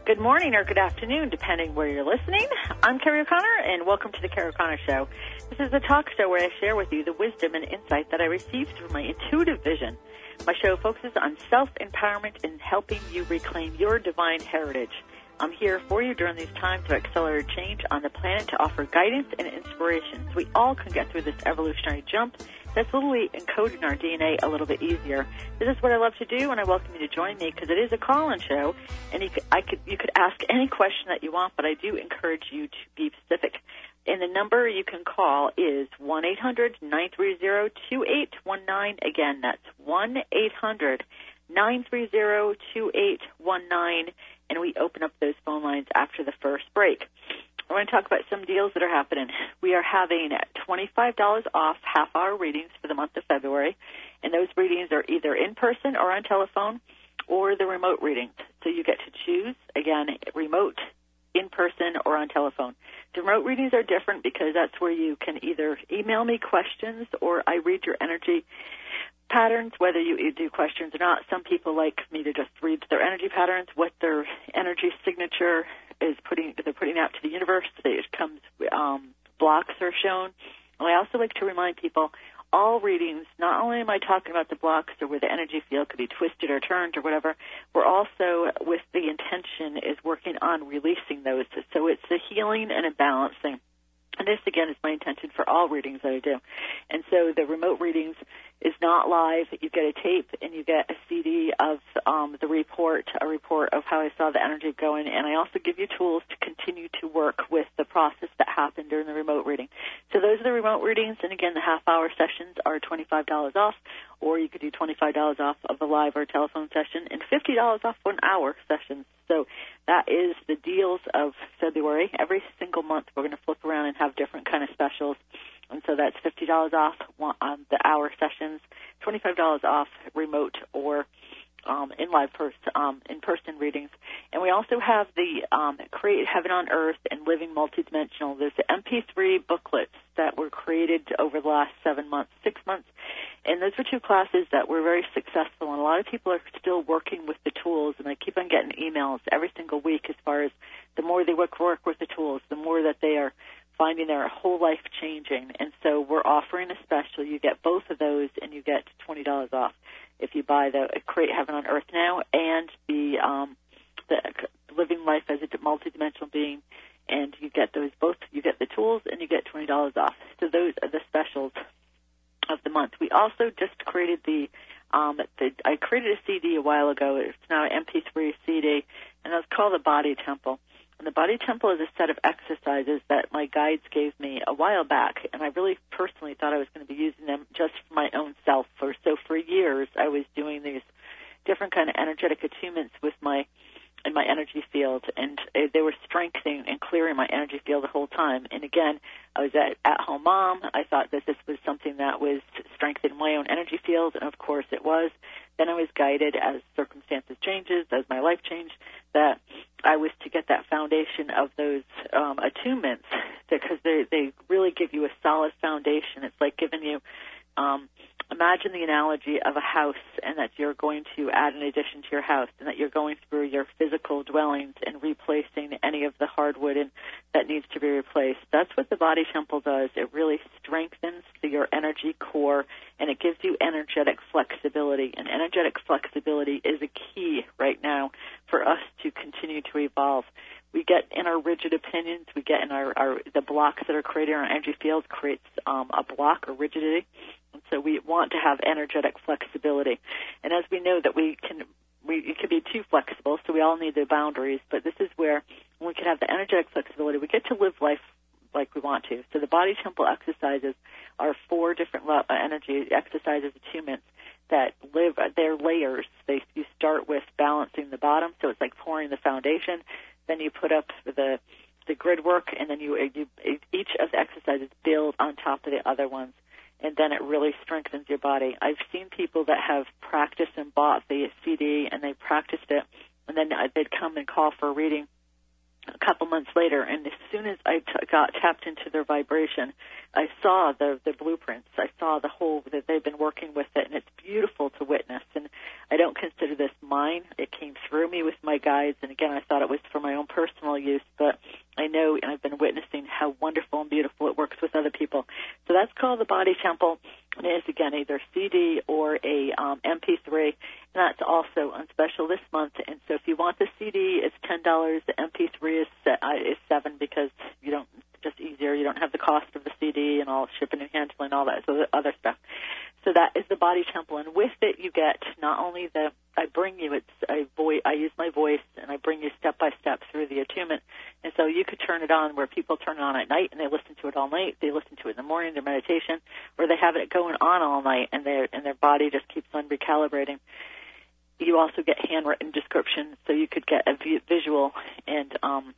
good morning or good afternoon, depending where you're listening. I'm Carrie O'Connor, and welcome to the Carrie O'Connor Show. This is a talk show where I share with you the wisdom and insight that I received through my intuitive vision. My show focuses on self-empowerment and helping you reclaim your divine heritage. I'm here for you during these times of accelerated change on the planet to offer guidance and inspiration so we all can get through this evolutionary jump that's literally encoding our DNA a little bit easier. This is what I love to do, and I welcome you to join me because it is a call-in show, and you could ask any question that you want, but I do encourage you to be specific. And the number you can call is 1-800-930-2819. Again, that's 1-800-930-2819, and we open up those phone lines after the first break. I want to talk about some deals that are happening. We are having $25 off half-hour readings for the month of February, and those readings are either in person or on telephone or the remote readings. So you get to choose, again, remote, in person, or on telephone. The remote readings are different because that's where you can either email me questions or I read your energy patterns, whether you do questions or not. Some people like me to just read their energy patterns, what their energy signature is they're putting out to the universe. It comes, blocks are shown. And I also like to remind people, all readings, not only am I talking about the blocks or where the energy field could be twisted or turned or whatever, we're also, with the intention, is working on releasing those. So it's a healing and a balancing. And this, again, is my intention for all readings that I do. And so the remote readings is not live. You get a tape and you get a CD of the report, a report of how I saw the energy going. And I also give you tools to continue to work with the process that happened during the remote reading. So those are the remote readings. And, again, the half-hour sessions are $25 off, or you could do $25 off of a live or telephone session and $50 off 1 hour sessions. So that is the deals of February. Every single month we're going to flip around and have different kind of specials. And so that's $50 off on the hour sessions, $25 off remote or in-person readings. And we also have the Create Heaven on Earth and Living Multidimensional. There's the MP3 booklets that were created over the last 6 months. And those were 2 classes that were very successful. And a lot of people are still working with the tools. And I keep on getting emails every single week as far as the more they work with the tools, the more that they are finding their whole life changing. And so we're offering a special. You get both of those, and you get $20 off if you buy the Create Heaven on Earth Now and the Living Life as a Multidimensional Being. And you get those both. You get the tools, and you get $20 off. So those are the specials of the month. We also just created I created a CD a while ago. It's now an MP3 CD, and it's called the Body Temple. And the Body Temple is a set of exercises that my guides gave me a while back, and I really personally thought I was going to be using them just for my own self. So for years, I was doing these different kind of energetic attunements in my energy field, and they were strengthening and clearing my energy field the whole time. And again, I was at-home mom. I thought that this was something that was strengthening my own energy field, and of course it was. Then I was guided as circumstances changes, as my life changed, that I was to get that foundation of those attunements because they really give you a solid foundation. It's like giving you imagine the analogy of a house, and that you're going to add an addition to your house, and that you're going through your physical dwellings and replacing any of the hardwood that needs to be replaced. That's what the Body Temple does. It really strengthens your energy core, and it gives you energetic flexibility. And energetic flexibility is a key right now for us to continue to evolve. We get in our rigid opinions, we get in the blocks that are created in our energy field creates a block or rigidity. And so we want to have energetic flexibility. And as we know that it can be too flexible, so we all need the boundaries, but this is where when we can have the energetic flexibility, we get to live life like we want to. So the Body Temple exercises are 4 different energy exercises, attunements that they're layers. You start with balancing the bottom, so it's like pouring the foundation. Then you put up the grid work, and then each of the exercises build on top of the other ones, and then it really strengthens your body. I've seen people that have practiced and bought the CD, and they practiced it, and then they'd come and call for a reading a couple months later, and as soon as I got tapped into their vibration, I saw the blueprints. I saw that they've been working with it, and it's beautiful to witness. And I don't consider this mine. It came through me with my my guides, and again, I thought it was for my own personal use, but I know and I've been witnessing how wonderful and beautiful it works with other people. So that's called the Body Temple, and it is, again, either CD or a MP3, and that's also on special this month. And so if you want the CD, it's $10. The MP3 is $7 because you don't, just easier. You don't have the cost of the CD and all shipping and handling and all that, so the other stuff. So that is the Body Temple, and with it you get not only I use my voice, and I bring you step by step through the attunement. And so you could turn it on where people turn it on at night and they listen to it all night. They listen to it in the morning, their meditation, or they have it going on all night, and their body just keeps on recalibrating. You also get handwritten descriptions, so you could get a visual and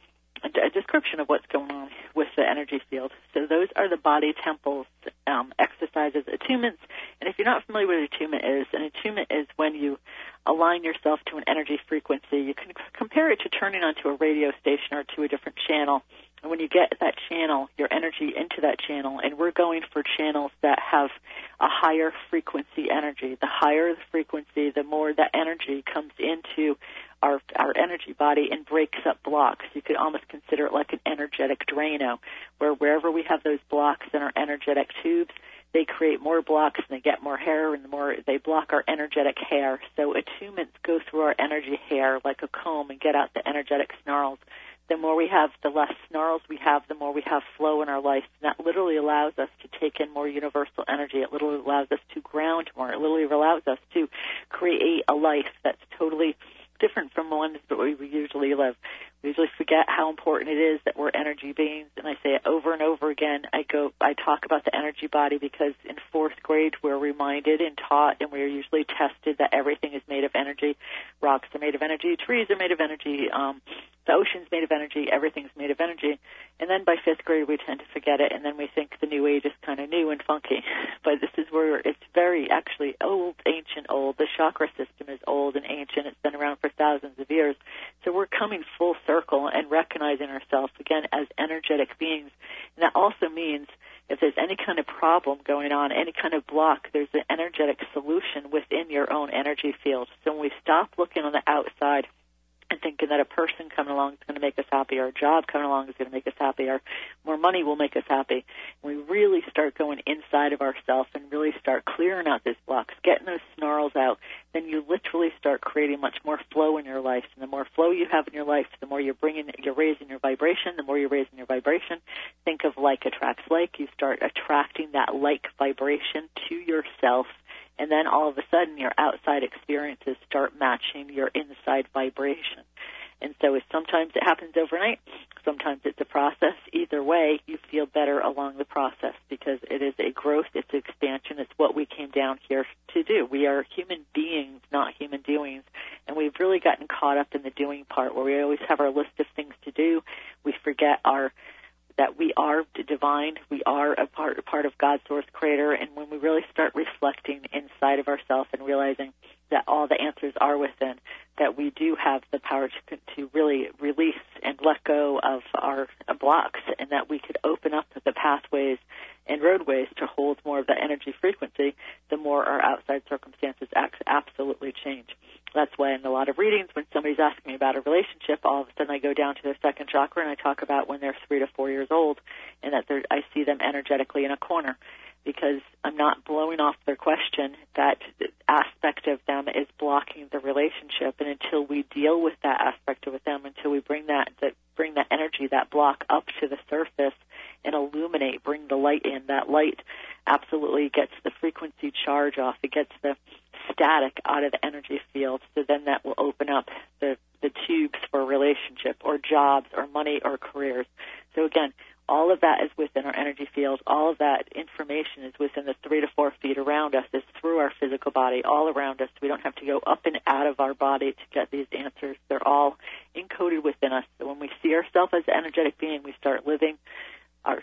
a description of what's going on with the energy field. So those are the Body Temples exercises, attunements. And if you're not familiar with what attunement is, an attunement is when you align yourself to an energy frequency. You can compare it to turning onto a radio station or to a different channel. And when you get that channel, your energy into that channel, and we're going for channels that have a higher frequency energy. The higher the frequency, the more that energy comes into our energy body and breaks up blocks. You could almost consider it like an energetic Drano, where wherever we have those blocks in our energetic tubes, they create more blocks and they get more hair, and the more they block our energetic hair. So attunements go through our energy hair like a comb and get out the energetic snarls. The more we have, the less snarls we have, the more we have flow in our life. And that literally allows us to take in more universal energy. It literally allows us to ground more. It literally allows us to create a life that's totally different from the ones that we usually live. We usually forget how important it is that we're energy beings, and I say it over and over again. I talk about the energy body because in 4th grade we're reminded and taught, and we're usually tested that everything is made of energy. Rocks are made of energy, trees are made of energy, the ocean's made of energy, everything's made of energy. And then by 5th grade we tend to forget it, and then we think the new age is kind of new and funky. But this is where it's very actually old, ancient old. The chakra system is old and ancient. It's been around for thousands of years. So we're coming full circle and recognizing ourselves, again, as energetic beings. And that also means if there's any kind of problem going on, any kind of block, there's an energetic solution within your own energy field. So when we stop looking on the outside and thinking that a person coming along is going to make us happy, or a job coming along is going to make us happy, or more money will make us happy, we really start going inside of ourselves and really start clearing out these blocks, getting those snarls out, then you literally start creating much more flow in your life. And the more flow you have in your life, the more you're raising your vibration. The more you're raising your vibration, think of like attracts like. You start attracting that like vibration to yourself. And then all of a sudden your outside experiences start matching your inside vibration. And so sometimes it happens overnight, sometimes it's a process. Either way, you feel better along the process because it is a growth, it's expansion, it's what we came down here to do. We are human beings, not human doings, and we've really gotten caught up in the doing part where we always have our list of things to do. We forget that we are divine, we are a part of God's source creator, and when we really start reflecting inside of ourselves and realizing that all the answers are within, that we do have the power to really release and let go of our blocks, and that we could open up the pathways and roadways to hold more of the energy frequency, the more our outside circumstances absolutely change. That's why in a lot of readings, when somebody's asking me about a relationship, all of a sudden I go down to their second chakra and I talk about when they're 3 to 4 years old, and that I see them energetically in a corner, because I'm not blowing off their question. That aspect of them is blocking the relationship, and until we deal with that aspect of them, until we bring that energy, that block up to the surface and illuminate, bring the light in, that light absolutely gets the frequency charge off. It gets the static out of the energy field, so then that will open up the tubes for a relationship or jobs or money or careers. So again, all of that is within our energy field. All of that information is within the 3 to 4 feet around us. It's through our physical body, all around us. We don't have to go up and out of our body to get these answers. They're all encoded within us. So when we see ourselves as an energetic being, we start living our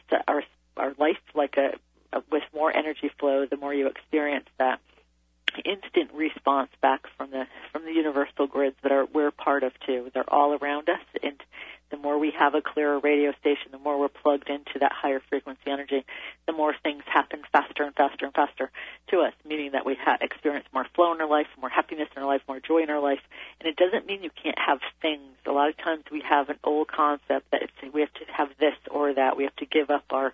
life like with more energy flow. The more you experience that instant response back from the universal grids that we're part of too. They're all around us, and the more we have a clearer radio station, the more we're plugged into that higher frequency energy, the more things happen faster and faster and faster to us, meaning that we experience more flow in our life, more happiness in our life, more joy in our life. And it doesn't mean you can't have things. A lot of times we have an old concept that we have to have this or that. We have to give up our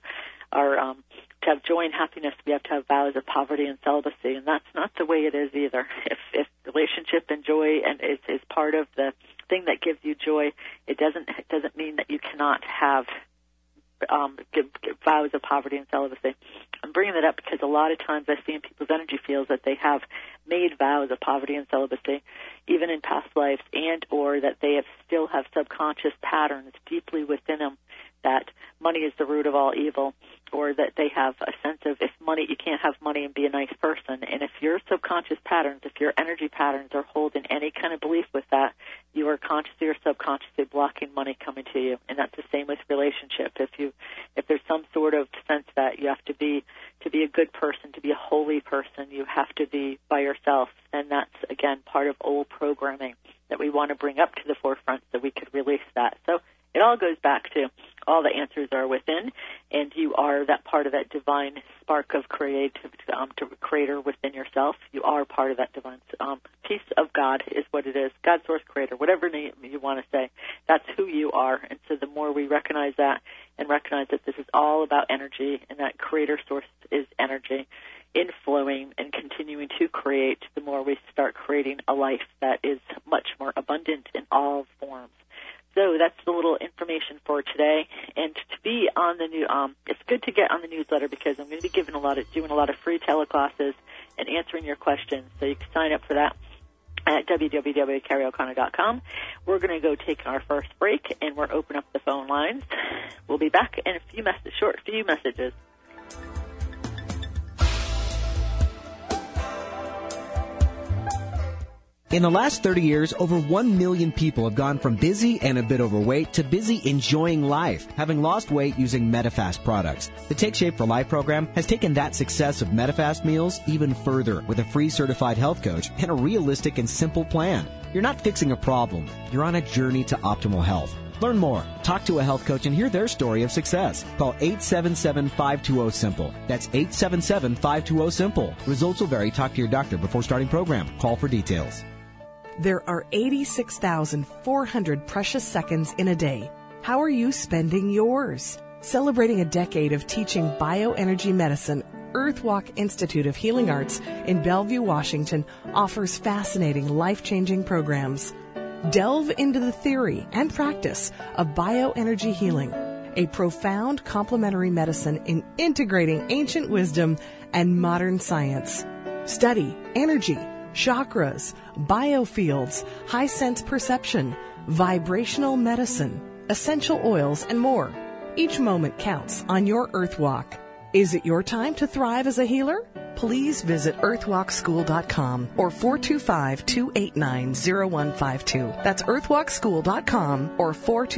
to have joy and happiness, we have to have vows of poverty and celibacy, and that's not the way it is either. If relationship and joy and is part of the thing that gives you joy, it doesn't mean that you cannot have give vows of poverty and celibacy. I'm bringing that up because a lot of times I see in people's energy fields that they have made vows of poverty and celibacy, even in past lives, and or that they still have subconscious patterns deeply within them that money is the root of all evil, or that they have a sense of you can't have money and be a nice person. And if your subconscious patterns, if your energy patterns are holding any kind of belief with that, you are consciously or subconsciously blocking money coming to you. And that's the same with relationships. If there's some sort of sense that you have to be a good person, to be a holy person, you have to be by yourself, and that's, again, part of old programming that we want to bring up to the forefront so we could release that. So it all goes back to all the answers are within, and you are that part of that divine spark of creator within yourself. You are part of that divine piece of God is what it is, God, source, creator, whatever name you want to say. That's who you are, and so the more we recognize that and recognize that this is all about energy and that creator source is energy, inflowing and continuing to create, the more we start creating a life that is much more abundant in all forms. So that's the little information for today. And to be on the new, it's good to get on the newsletter because I'm going to be doing a lot of free teleclasses and answering your questions. So you can sign up for that at www.carrieoconnor.com. We're going to go take our first break, and we're open up the phone lines. We'll be back in a few messages. In the last 30 years, over 1 million people have gone from busy and a bit overweight to busy enjoying life, having lost weight using Medifast products. The Take Shape for Life program has taken that success of Medifast meals even further with a free certified health coach and a realistic and simple plan. You're not fixing a problem. You're on a journey to optimal health. Learn more. Talk to a health coach and hear their story of success. Call 877-520-SIMPLE. That's 877-520-SIMPLE. Results will vary. Talk to your doctor before starting program. Call for details. There are 86,400 precious seconds in a day. How are you spending yours? Celebrating a decade of teaching bioenergy medicine, Earthwalk Institute of Healing Arts in Bellevue, Washington offers fascinating, life-changing programs. Delve into the theory and practice of bioenergy healing, a profound complementary medicine in integrating ancient wisdom and modern science. Study energy, chakras, biofields, high sense perception, vibrational medicine, essential oils, and more. Each moment counts on your Earthwalk. Is it your time to thrive as a healer? Please visit earthwalkschool.com or 425-289-0152. That's earthwalkschool.com or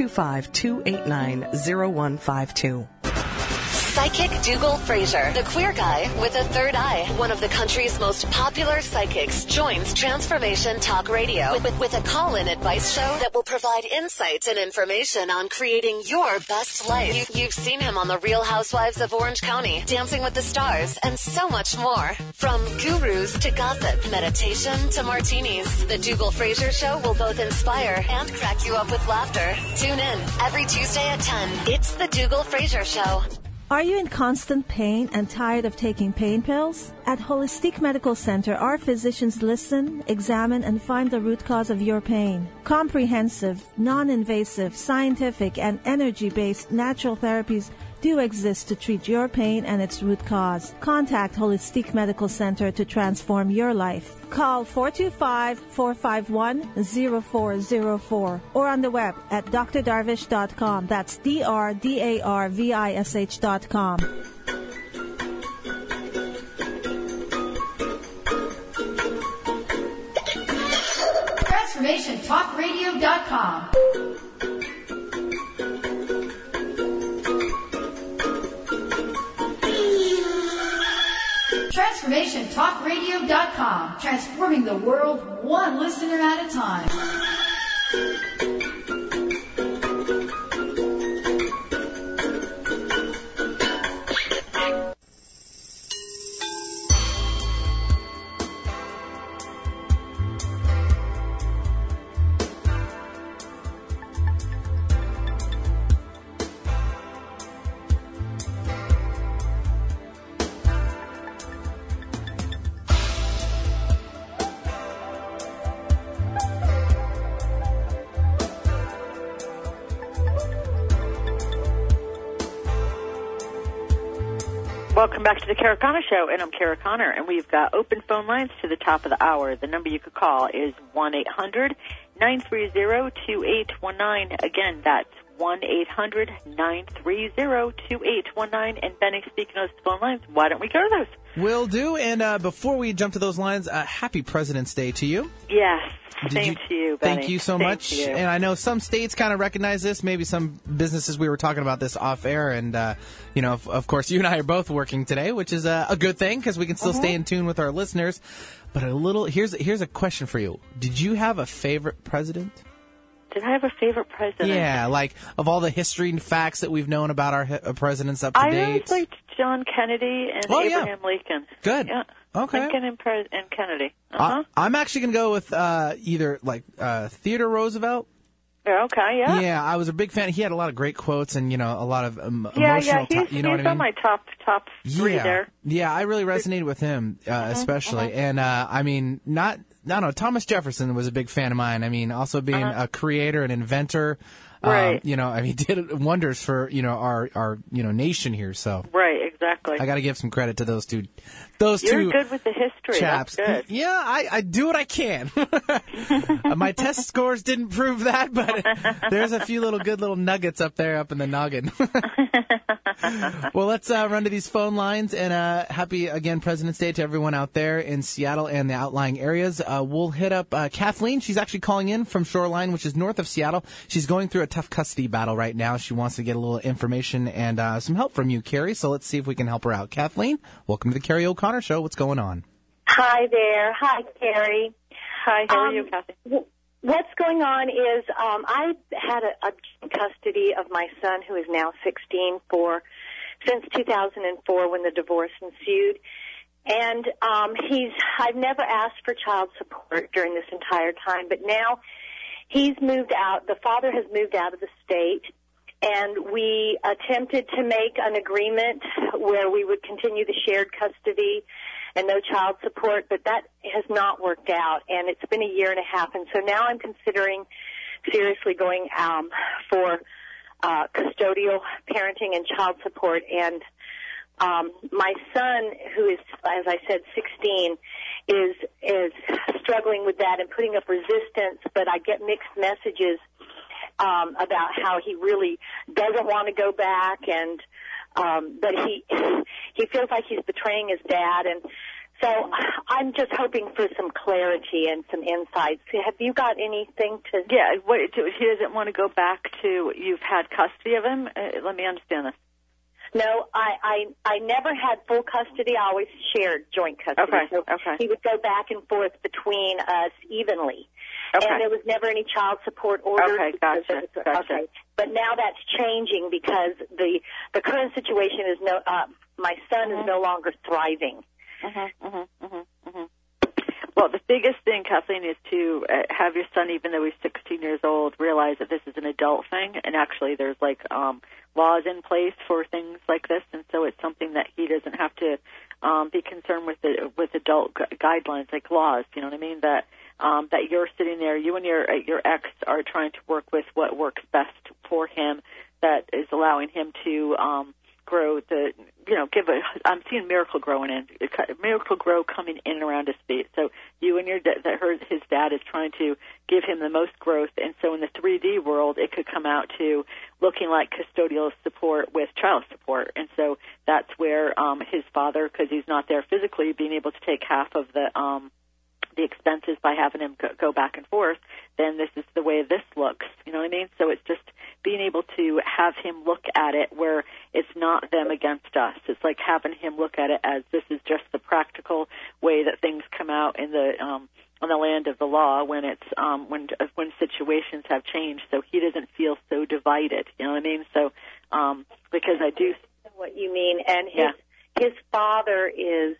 425-289-0152. Psychic Dougal Fraser, the queer guy with a third eye, one of the country's most popular psychics, joins Transformation Talk Radio with a call-in advice show that will provide insights and information on creating your best life. You've seen him on The Real Housewives of Orange County, Dancing with the Stars, and so much more. From gurus to gossip, meditation to martinis, the Dougal Fraser Show will both inspire and crack you up with laughter. Tune in every Tuesday at 10. It's the Dougal Fraser Show. Are you in constant pain and tired of taking pain pills? At Holistic Medical Center, our physicians listen, examine, and find the root cause of your pain. Comprehensive, non-invasive, scientific, and energy-based natural therapies do exist to treat your pain and its root cause. Contact Holistic Medical Center to transform your life. Call 425-451-0404 or on the web at drdarvish.com. That's drdarvish.com. TransformationTalkRadio.com. TransformationTalkRadio.com, transforming the world one listener at a time. Welcome back to the Kara Connor Show, and I'm Kara Connor, and we've got open phone lines to the top of the hour. The number you could call is 1-800-930-2819. Again, that's 1-800-930-2819. And Benny, speaking of those phone lines, why don't we go to those? Will do. And before we jump to those lines, happy President's Day to you. Yes. Same to you, Benny. Thank you so much. And I know some states kind of recognize this. Maybe some businesses, we were talking about this off air. And, of course, you and I are both working today, which is a good thing because we can still stay in tune with our listeners. But here's a question for you. Did you have a favorite president? Did I have a favorite president? Yeah, like of all the history and facts that we've known about our presidents up to date. I always liked John Kennedy and Abraham Lincoln. Good. Yeah. Okay. Lincoln and Kennedy. Uh-huh. I'm actually going to go with either Theodore Roosevelt. Okay, yeah. Yeah, I was a big fan. He had a lot of great quotes and, a lot of emotional... Yeah, he's what I mean? On my top three there. Yeah, I really resonated with him, especially. And, Thomas Jefferson was a big fan of mine. I mean, also being a creator, an inventor. Right. He did wonders for, our nation here, so. Right, exactly. I got to give some credit to those two. You're good with the history. Chaps. That's good. Yeah, I do what I can. My test scores didn't prove that, but there's a few good little nuggets up in the noggin. Well, let's run to these phone lines, and happy, again, President's Day to everyone out there in Seattle and the outlying areas. We'll hit up Kathleen. She's actually calling in from Shoreline, which is north of Seattle. She's going through a tough custody battle right now. She wants to get a little information and some help from you, Carrie, so let's see if we can help her out. Kathleen, welcome to the Carrie O'Connor Show. What's going on? Hi there. Hi, Carrie. Hi, how are you, Kathy? What's going on is I had a custody of my son, who is now 16, since 2004 when the divorce ensued. And I've never asked for child support during this entire time, but now he's moved out. The father has moved out of the state, and we attempted to make an agreement where we would continue the shared custody and no child support, but that has not worked out, and it's been a year and a half, and so now I'm considering seriously going for custodial parenting and child support, and my son, who is, as I said, 16, is struggling with that and putting up resistance, but I get mixed messages about how he really doesn't want to go back, and but he feels like he's betraying his dad, and so I'm just hoping for some clarity and some insights. Have you got anything to? Yeah, he doesn't want to go back to. You've had custody of him. Let me understand this. No, I never had full custody. I always shared joint custody. Okay. So he would go back and forth between us evenly. Okay. And there was never any child support orders. Okay, gotcha. Okay. But now that's changing because the current situation is my son is no longer thriving. Well, the biggest thing, Kathleen, is to have your son, even though he's 16 years old, realize that this is an adult thing, and actually there's laws in place for things like this, and so it's something that he doesn't have to be concerned with adult guidelines like laws. You know what I mean? That you're sitting there, you and your ex are trying to work with what works best for him, that is allowing him to grow I'm seeing Miracle-Gro coming in and around his feet. So you and his dad is trying to give him the most growth, and so in the 3D world, it could come out to looking like custodial support with child support, and so that's where his father, because he's not there physically, being able to take half of the expenses by having him go back and forth, then this is the way this looks. You know what I mean? So it's just being able to have him look at it where it's not them against us. It's like having him look at it as this is just the practical way that things come out in the on the land of the law when it's when situations have changed, so he doesn't feel so divided. You know what I mean? So because I do know what you mean, and his father is.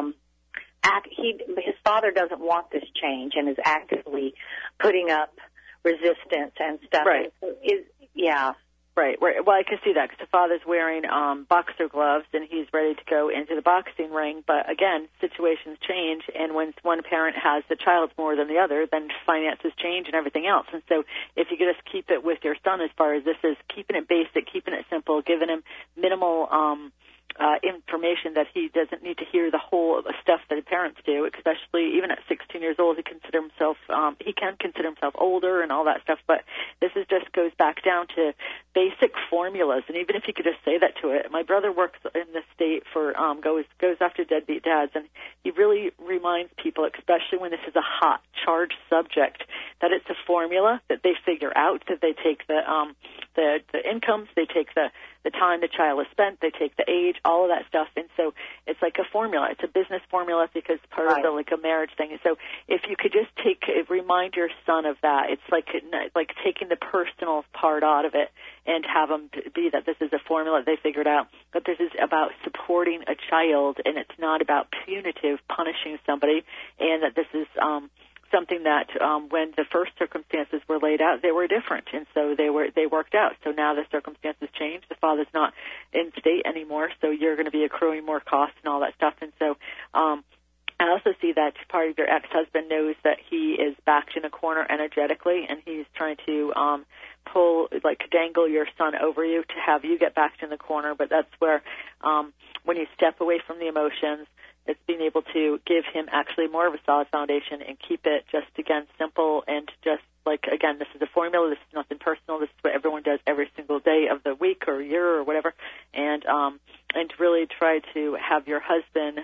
His father doesn't want this change and is actively putting up resistance and stuff. Right. Right. Well, I can see that because the father's wearing boxer gloves and he's ready to go into the boxing ring. But again, situations change, and when one parent has the child more than the other, then finances change and everything else. And so if you could just keep it with your son as far as this is keeping it basic, keeping it simple, giving him minimal information that he doesn't need to hear the whole stuff that parents do, especially even at 16 years old. He can consider himself older and all that stuff, but this just goes back down to basic formulas. And even if he could just say that to it, my brother works in the state for goes after deadbeat dads, and he really reminds people, especially when this is a hot, charged subject, that it's a formula that they figure out, that they take the incomes, they take the time the child has spent, they take the age, all of that stuff, and so it's like a formula. It's a business formula because part of a marriage thing. And so if you could just remind your son of that, it's like taking the personal part out of it and have them be that this is a formula they figured out, but this is about supporting a child, and it's not about punitive punishing somebody, and that this is something that when the first circumstances were laid out, they were different, and so they worked out. So now the circumstances changed. The father's not in state anymore, so you're going to be accruing more costs and all that stuff. And so I also see that part of your ex-husband knows that he is backed in a corner energetically, and he's trying to dangle your son over you to have you get backed in the corner. But that's where when you step away from the emotions, it's being able to give him actually more of a solid foundation and keep it just, again, simple and just again, this is a formula. This is nothing personal. This is what everyone does every single day of the week or year or whatever. And really try to have your husband,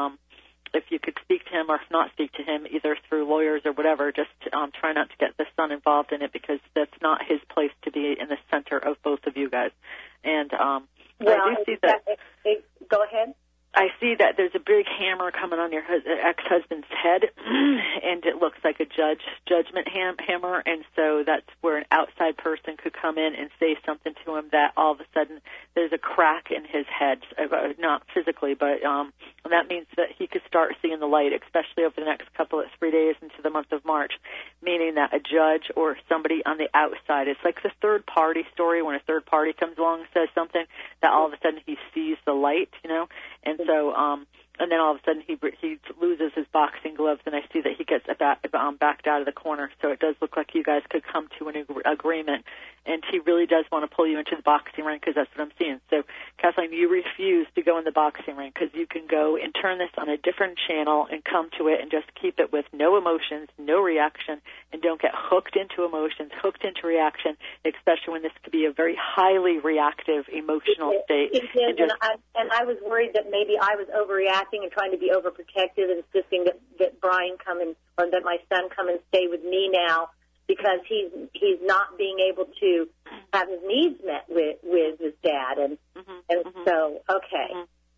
if you could speak to him or if not speak to him, either through lawyers or whatever, just try not to get the son involved in it because that's not his place to be in the center of both of you guys. And I do see that. Go ahead. I see that there's a big hammer coming on your ex-husband's head, and it looks like a judgment hammer, and so that's where an outside person could come in and say something to him that all of a sudden there's a crack in his head, not physically, but that means that he could start seeing the light, especially over the next 3 days into the month of March, meaning that a judge or somebody on the outside, it's like the third-party story when a third party comes along and says something, that all of a sudden he sees the light, and so, and then all of a sudden he loses his boxing gloves, and I see that he gets backed out of the corner. So it does look like you guys could come to an agreement, and he really does want to pull you into the boxing ring because that's what I'm seeing. So, Kathleen, you refuse to go in the boxing ring because you can go and turn this on a different channel and come to it and just keep it with no emotions, no reaction, and don't get hooked into emotions, hooked into reaction, especially when this could be a very highly reactive emotional state. It is, and I was worried that maybe I was overreacting and trying to be overprotective and insisting that Brian or that my son come and stay with me now because he's not being able to have his needs met with his dad, and so okay.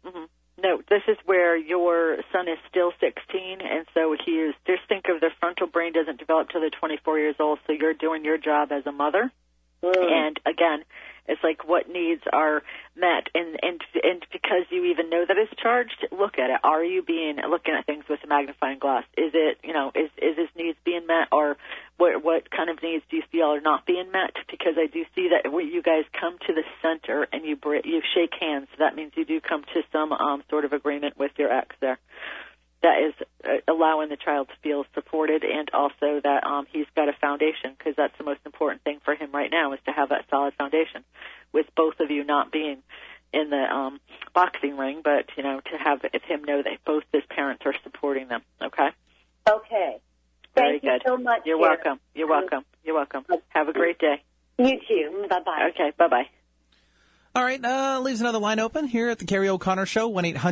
No, this is where your son is still 16, and so he is. Just think of the frontal brain doesn't develop till they're 24 years old. So you're doing your job as a mother, and again, it's like what needs are met, and because you even know that it's charged, look at it. Are you looking at things with a magnifying glass? Is it is his needs being met, or what kind of needs do you feel are not being met? Because I do see that when you guys come to the center and you shake hands, so that means you do come to some sort of agreement with your ex there. That is allowing the child to feel supported, and also that he's got a foundation, because that's the most important thing for him right now is to have that solid foundation, with both of you not being in the boxing ring, but to have him know that both his parents are supporting them. Okay. Okay. Very Thank you good. so much. You're welcome. You're welcome. You're welcome. Have a great day. You too. Bye-bye. Okay. Bye-bye. All right, leaves another line open here at the Carrie O'Connor Show,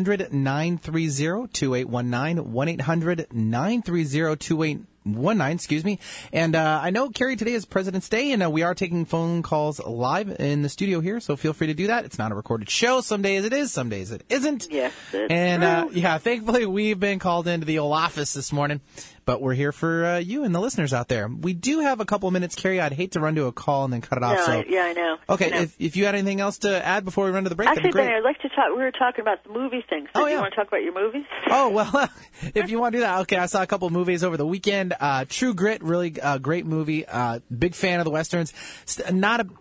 1-800-930-2819, 1-800-930-2819, excuse me. And I know, Carrie, today is President's Day, and we are taking phone calls live in the studio here, so feel free to do that. It's not a recorded show. Some days it is, some days it isn't. Yes, it's and, thankfully we've been called into the old office this morning. But we're here for you and the listeners out there. We do have a couple of minutes, Carrie. I'd hate to run to a call and then cut it off. I know. Okay, I know. If you had anything else to add before we run to the break, actually, that'd be great. Benny, I'd like to talk. We were talking about the movie thing. So do you want to talk about your movies? Oh, well, if you want to do that, okay. I saw a couple of movies over the weekend. True Grit, really great movie. Big fan of the Westerns.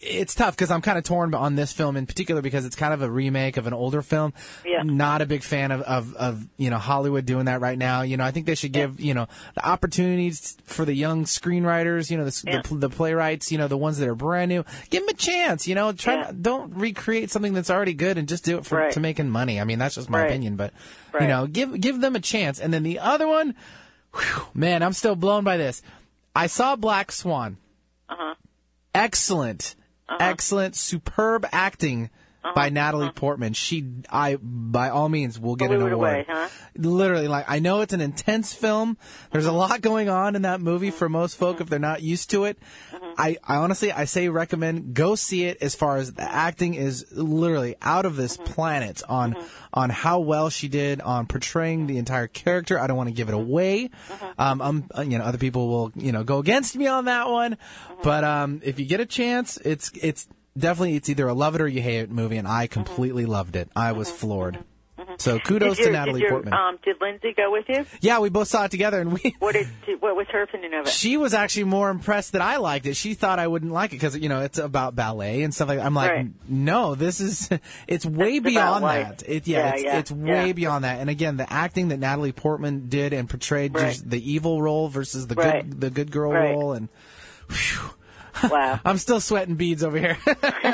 It's tough because I'm kind of torn on this film in particular because it's kind of a remake of an older film. Yeah. Not a big fan of Hollywood doing that right now. I think they should give the opportunities for the young screenwriters, the playwrights, the ones that are brand new. Give them a chance. Don't recreate something that's already good and just do it to making money. I mean, that's just my opinion, but give them a chance. And then the other one, man, I'm still blown by this. I saw Black Swan. Excellent, superb acting by Natalie Portman. I by all means will get an award. Away, huh? Literally, I know it's an intense film. There's a lot going on in that movie for most folk if they're not used to it. I honestly, I say recommend, go see it. As far as the acting is literally out of this planet on how well she did on portraying the entire character. I don't want to give it away. Other people will, go against me on that one. But if you get a chance, it's definitely, it's either a love it or you hate it movie, and I completely loved it. I was floored. So kudos to Natalie Portman. Did Lindsay go with you? Yeah, we both saw it together, and What was her opinion of it? She was actually more impressed that I liked it. She thought I wouldn't like it because it's about ballet and stuff like that. I'm like, no, it's way beyond that. It's way beyond that. And again, the acting that Natalie Portman did and portrayed just the evil role versus the good girl role, and whew. Wow. I'm still sweating beads over here.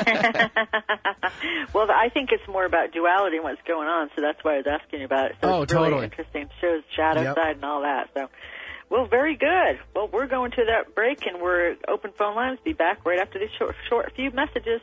Well, I think it's more about duality and what's going on, so that's why I was asking you about it. So it's really interesting. Shows shadow side and all that. So, well, very good. Well, we're going to that break, and we're open phone lines. Be back right after these short few messages.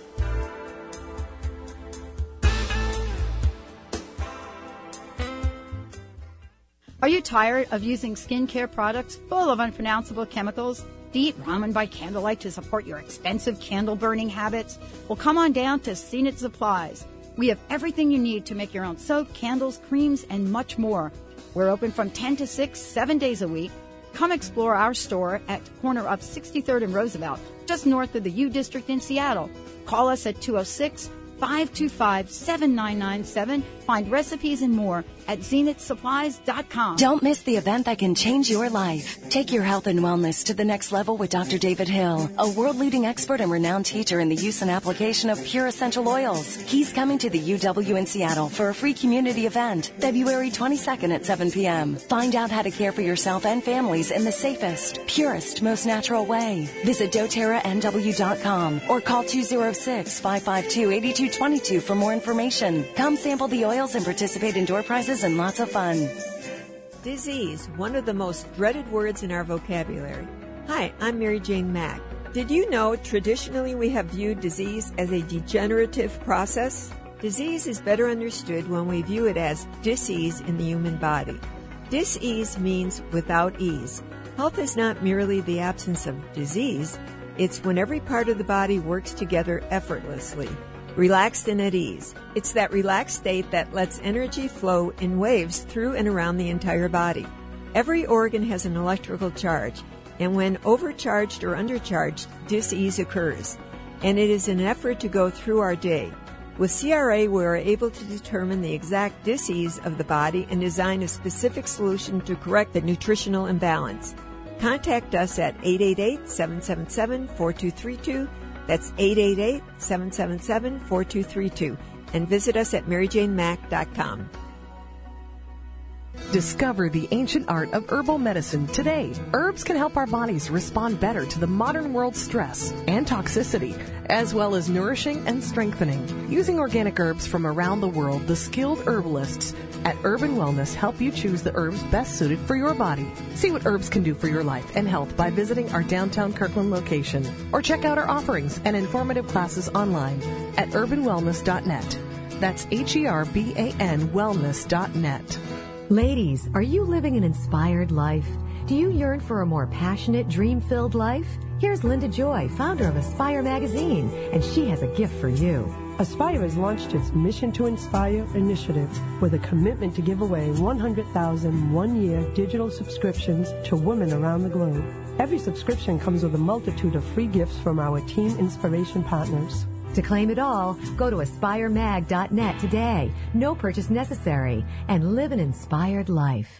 Are you tired of using skincare products full of unpronounceable chemicals? Do you eat ramen by candlelight to support your expensive candle-burning habits? Well, come on down to Zenith Supplies. We have everything you need to make your own soap, candles, creams, and much more. We're open from 10 to 6, 7 days a week. Come explore our store at the corner of 63rd and Roosevelt, just north of the U District in Seattle. Call us at 206-525-7997. Find recipes and more at zenithsupplies.com. Don't miss the event that can change your life. Take your health and wellness to the next level with Dr. David Hill, a world-leading expert and renowned teacher in the use and application of pure essential oils. He's coming to the UW in Seattle for a free community event, February 22nd at 7 p.m. Find out how to care for yourself and families in the safest, purest, most natural way. Visit doTerraNW.com or call 206-552-8222 for more information. Come sample the oils and participate in door prizes and lots of fun. Disease, one of the most dreaded words in our vocabulary. Hi, I'm Mary Jane Mack. Did you know traditionally we have viewed disease as a degenerative process? Disease is better understood when we view it as dis-ease in the human body. Dis-ease means without ease. Health is not merely the absence of disease, it's when every part of the body works together effortlessly. Relaxed and at ease. It's that relaxed state that lets energy flow in waves through and around the entire body. Every organ has an electrical charge, and when overcharged or undercharged, dis-ease occurs. And it is an effort to go through our day. With CRA, we are able to determine the exact dis-ease of the body and design a specific solution to correct the nutritional imbalance. Contact us at 888-777-4232. That's 888-777-4232. And visit us at MaryJaneMack.com. Discover the ancient art of herbal medicine today. Herbs can help our bodies respond better to the modern world's stress and toxicity, as well as nourishing and strengthening. Using organic herbs from around the world, the skilled herbalists at Urban Wellness help you choose the herbs best suited for your body. See what herbs can do for your life and health by visiting our downtown Kirkland location, or check out our offerings and informative classes online at urbanwellness.net. That's HERBAN wellness.net. Ladies, are you living an inspired life? Do you yearn for a more passionate, dream-filled life? Here's Linda Joy, founder of Aspire Magazine, and she has a gift for you. Aspire has launched its Mission to Inspire initiative with a commitment to give away 100,000 one-year digital subscriptions to women around the globe. Every subscription comes with a multitude of free gifts from our Team Inspiration partners. To claim it all, go to aspiremag.net today. No purchase necessary. And live an inspired life.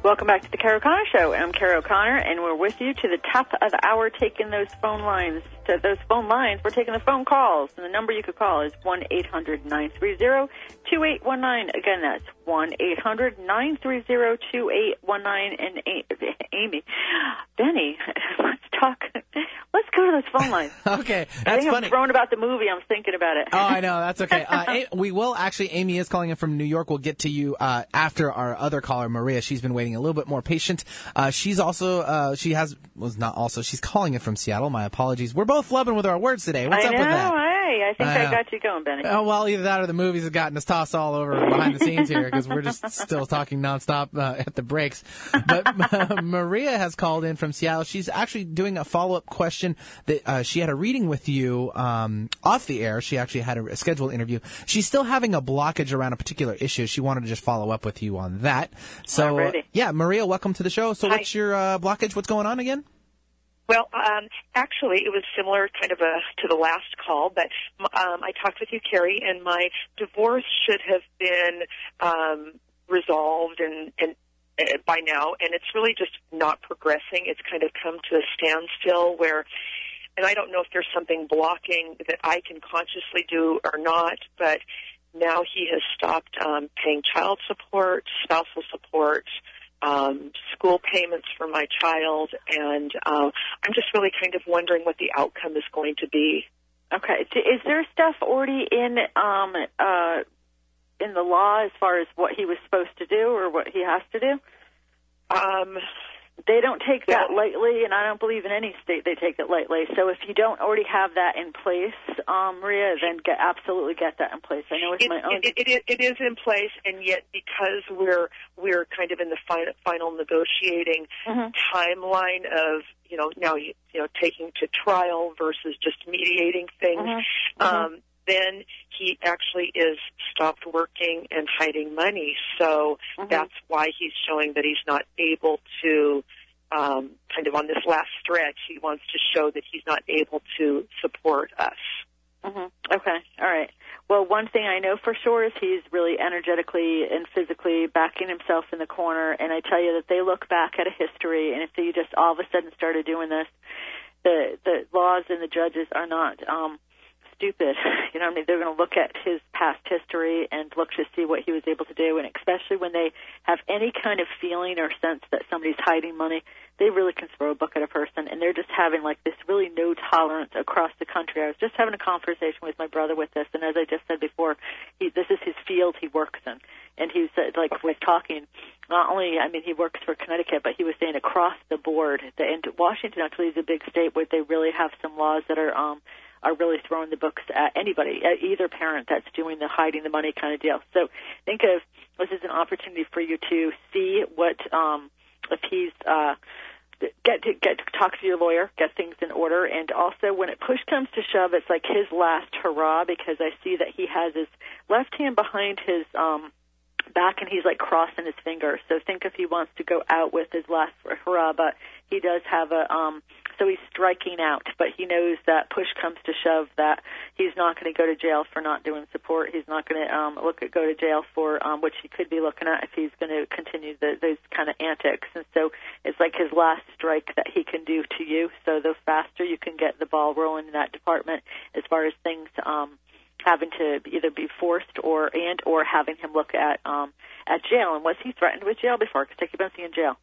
Welcome back to the Carol O'Connor Show. I'm Carol O'Connor, and we're with you to the top of the hour taking those phone lines. To those phone lines, we're taking the phone calls. And the number you could call is 1-800-930-2819. Again, that's 1-800-930-2819. And Amy, Benny, let's talk. Let's go to those phone lines. Okay, that's I think funny. I'm thrown about the movie. I'm thinking about it. Oh, I know. That's okay. We will actually, Amy is calling in from New York. We'll get to you after our other caller, Maria. She's been waiting a little bit more patient. She's also, she's calling in from Seattle. My apologies. We're both flubbing with our words today. What's up with that? I think I got you going, Benny. Oh, well, either that or the movies have gotten us tossed all over behind the scenes here because we're just still talking nonstop at the breaks. But Maria has called in from Seattle. She's actually doing a follow-up question that she had a reading with you off the air. She actually had a scheduled interview. She's still having a blockage around a particular issue. She wanted to just follow up with you on that. So, yeah, Maria, welcome to the show. So what's your blockage? What's going on again? Well, actually, it was similar kind of to the last call, but I talked with you, Carrie, and my divorce should have been resolved and by now, and it's really just not progressing. It's kind of come to a standstill where, and I don't know if there's something blocking that I can consciously do or not, but now he has stopped paying child support, spousal support, school payments for my child, and I'm just really kind of wondering what the outcome is going to be. Okay. Is there stuff already in the law as far as what he was supposed to do or what he has to do? They don't take that lightly, and I don't believe in any state they take it lightly. So if you don't already have that in place, Maria, then absolutely get that in place. I know with my own. It is in place, and yet because we're kind of in the final negotiating timeline of now taking to trial versus just mediating things. Then he actually is stopped working and hiding money. So that's why he's showing that he's not able to, kind of on this last stretch, he wants to show that he's not able to support us. Okay. All right. Well, one thing I know for sure is he's really energetically and physically backing himself in the corner. And I tell you that they look back at a history, and if you just all of a sudden started doing this, the laws and the judges are not stupid. You know what I mean? They're going to look at his past history and look to see what he was able to do, and especially when they have any kind of feeling or sense that somebody's hiding money, they really can throw a book at a person, and they're just having like this really no tolerance across the country. I was just having a conversation with my brother with this, and as I just said before, this is his field he works in, and he said, like, was talking, not only, I mean, he works for Connecticut, but he was saying across the board, and Washington actually is a big state where they really have some laws that are really throwing the books at anybody, at either parent that's doing the hiding the money kind of deal. So think of this as an opportunity for you to see what if he's get to talk to your lawyer, get things in order, and also when it push comes to shove, it's like his last hurrah, because I see that he has his left hand behind his back and he's like crossing his fingers. So think if he wants to go out with his last hurrah, but he does have so he's striking out, but he knows that push comes to shove that he's not going to go to jail for not doing support. He's not going to go to jail for which he could be looking at if he's going to continue those kind of antics. And so it's like his last strike that he can do to you. So the faster you can get the ball rolling in that department as far as things having to either be forced or having him look at jail. And was he threatened with jail before? Because he been in jail.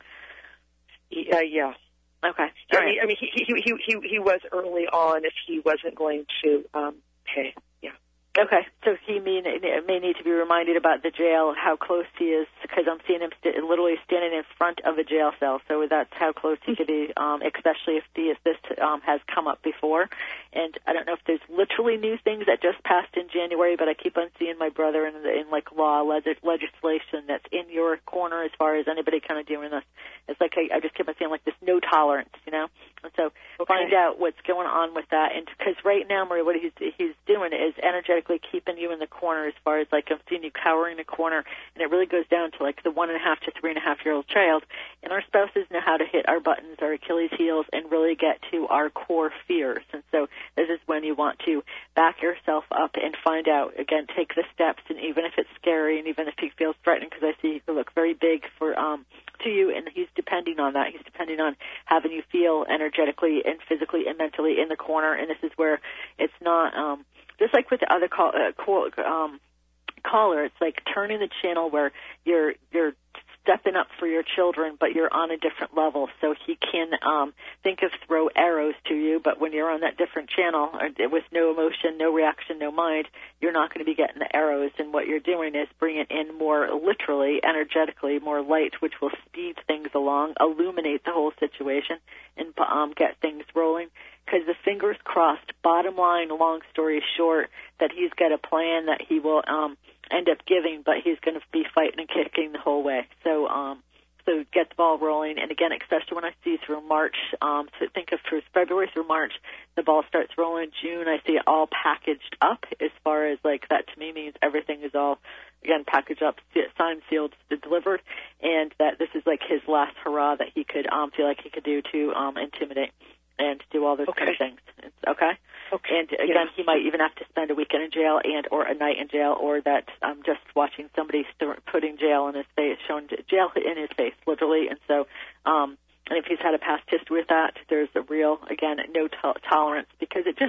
Yeah. Okay. I mean, he was early on if he wasn't going to pay. Yeah. Okay. So he may need to be reminded about the jail, how close he is, because I'm seeing him literally standing in front of a jail cell. So that's how close he could be, especially if this has come up before. And I don't know if there's literally new things that just passed in January, but I keep on seeing my brother in like law legislation that's in your corner as far as anybody kind of doing this. It's like I just keep on seeing like this no tolerance, you know. And so find out what's going on with that, and because right now, Maria, what he's doing is energetically keeping you in the corner as far as like I'm seeing you cowering in the corner, and it really goes down to like the 1.5 to 3.5-year-old child. And our spouses know how to hit our buttons, our Achilles heels, and really get to our core fears. And so this is when you want to back yourself up and find out, again, take the steps, and even if it's scary and even if he feels threatened, because I see you look very big to you depending on having you feel energetically and physically and mentally in the corner. And this is where it's not just like with the other caller. It's like turning the channel where you're stepping up for your children, but you're on a different level. So he can think of throw arrows to you, but when you're on that different channel with no emotion, no reaction, no mind, you're not going to be getting the arrows. And what you're doing is bringing in more literally, energetically, more light, which will speed things along, illuminate the whole situation, and get things rolling. Because the fingers crossed, bottom line, long story short, that he's got a plan that he will end up giving, but he's going to be fighting and kicking the whole way. So get the ball rolling. And again, especially when I see through March, so think of through February through March, the ball starts rolling. June, I see it all packaged up as far as like that to me means everything is all, again, packaged up, signed, sealed, delivered, and that this is like his last hurrah that he could feel like he could do to intimidate and do all those kind of things. Okay? Okay. And again, he might even have to spend a weekend in jail and or a night in jail, or that I'm just watching somebody putting jail in his face, showing jail in his face, literally. And so, and if he's had a past history with that, there's a real, again, no tolerance, because it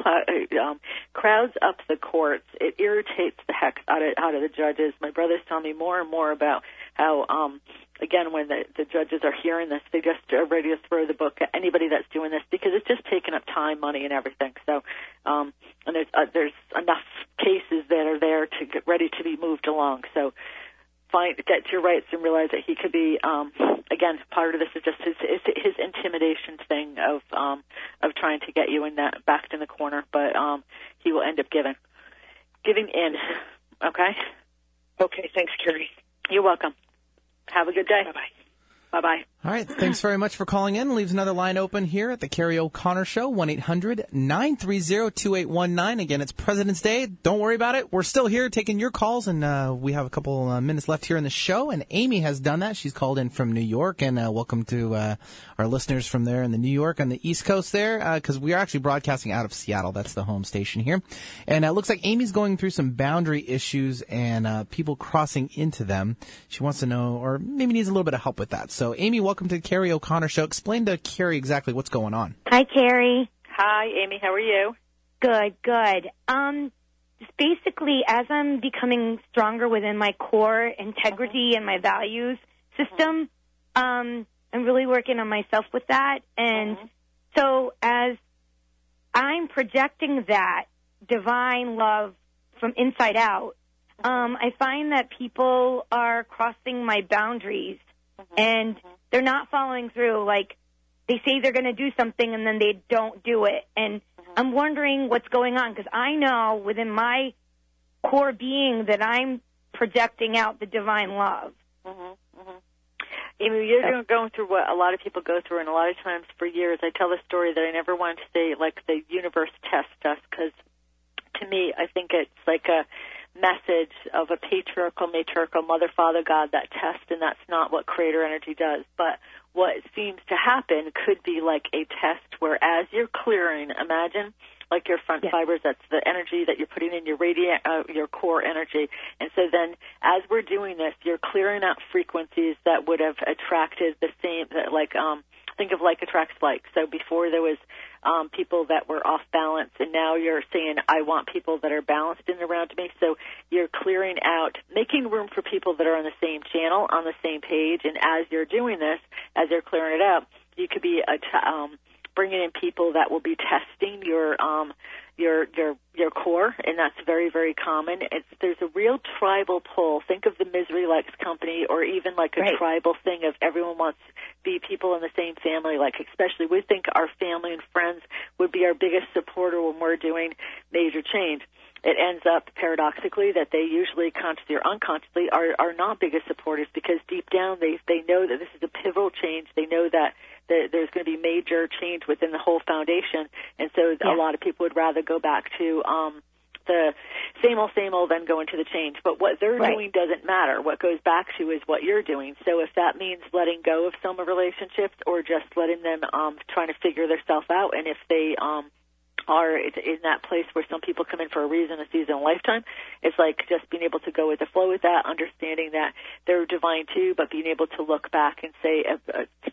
crowds up the courts. It irritates the heck out of the judges. My brother's telling me more and more about how, again, when the judges are hearing this, they just are ready to throw the book at anybody that's doing this, because it's just taking up time, money, and everything. So, and there's enough cases that are there to get ready to be moved along. So, get to your rights and realize that he could be, again, part of this is just his intimidation thing of trying to get you in that backed in the corner, but he will end up giving in. Okay. Okay. Thanks, Carrie. You're welcome. Have a good day. Bye-bye. Bye-bye. All right. Thanks very much for calling in. Leaves another line open here at the Carrie O'Connor Show, 1-800-930-2819. Again, it's President's Day. Don't worry about it. We're still here taking your calls, and we have a couple minutes left here in the show, and Amy has done that. She's called in from New York, and welcome to our listeners from there in the New York on the East Coast there, because we are actually broadcasting out of Seattle. That's the home station here. And it looks like Amy's going through some boundary issues and people crossing into them. She wants to know, or maybe needs a little bit of help with that. So, Amy, welcome to the Carrie O'Connor Show. Explain to Carrie exactly what's going on. Hi, Carrie. Hi, Amy. How are you? Good. Just basically, as I'm becoming stronger within my core integrity and my values system, I'm really working on myself with that. And so as I'm projecting that divine love from inside out, I find that people are crossing my boundaries, and they're not following through. Like, they say they're going to do something, and then they don't do it. And I'm wondering what's going on, because I know within my core being that I'm projecting out the divine love. Amy, you're going through what a lot of people go through, and a lot of times for years I tell the story that I never wanted to say, like, the universe tests us, because to me I think it's like a message of a patriarchal, matriarchal, mother, father, God, that test, and that's not what creator energy does. But what seems to happen could be like a test where as you're clearing, imagine like your front fibers, that's the energy that you're putting in your your core energy. And so then as we're doing this, you're clearing out frequencies that would have attracted the same, like, think of like attracts like. So before there was people that were off balance, and now you're saying, I want people that are balanced in and around me. So you're clearing out, making room for people that are on the same channel, on the same page. And as you're doing this, as you're clearing it out, you could be bringing in people that will be testing your core, and that's very, very common. There's a real tribal pull. Think of the Misery Likes Company, or even like a tribal thing of everyone wants to be people in the same family. Like, especially we think our family and friends would be our biggest supporter when we're doing major change. It ends up paradoxically that they usually consciously or unconsciously are not biggest supporters, because deep down they know that this is a pivotal change. They know that there's going to be major change within the whole foundation, and so a lot of people would rather go back to the same old than go into the change. But what they're doing doesn't matter. What goes back to is what you're doing. So if that means letting go of some relationships, or just letting them trying to figure themselves out, and if they are in that place where some people come in for a reason, a season, a lifetime, it's like just being able to go with the flow with that, understanding that they're divine too, but being able to look back and say,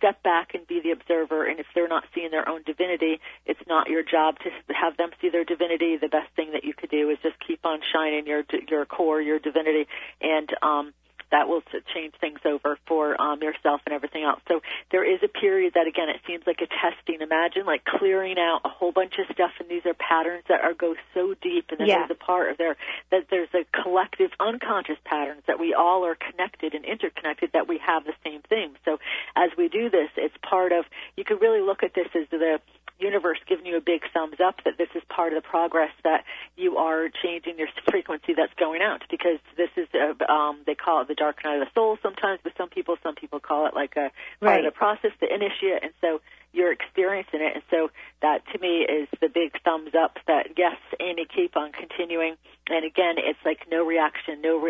step back and be the observer. And if they're not seeing their own divinity, it's not your job to have them see their divinity. The best thing that you could do is just keep on shining your core, your divinity, and that will change things over for yourself and everything else. So there is a period that, again, it seems like a testing. Imagine like clearing out a whole bunch of stuff, and these are patterns that go so deep, and then there's a part of there that there's a collective unconscious patterns that we all are connected and interconnected, that we have the same thing. So as we do this, it's part of, you could really look at this as the universe giving you a big thumbs up that this is part of the progress, that you are changing your frequency that's going out, because this is they call it the dark night of the soul sometimes, but some people call it like a part of the process, the initiate, and so you're experiencing it. And so that to me is the big thumbs up that yes, Amy, keep on continuing. And again, it's like no reaction, no